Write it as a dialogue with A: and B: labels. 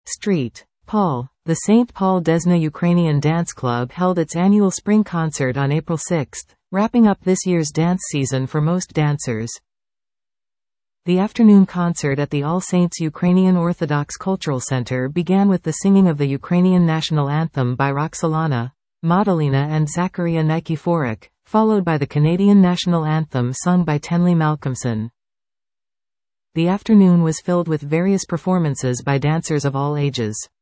A: St. Paul. The St. Paul Desna Ukrainian Dance Club held its annual spring concert on April 6, wrapping up this year's dance season for most dancers. The afternoon concert at the All Saints Ukrainian Orthodox Cultural Center began with the singing of the Ukrainian national anthem by Roxolana, Madalina and Zachariah Nikiforuk, followed by the Canadian national anthem sung by Tenley Malcolmson. The afternoon was filled with various performances by dancers of all ages.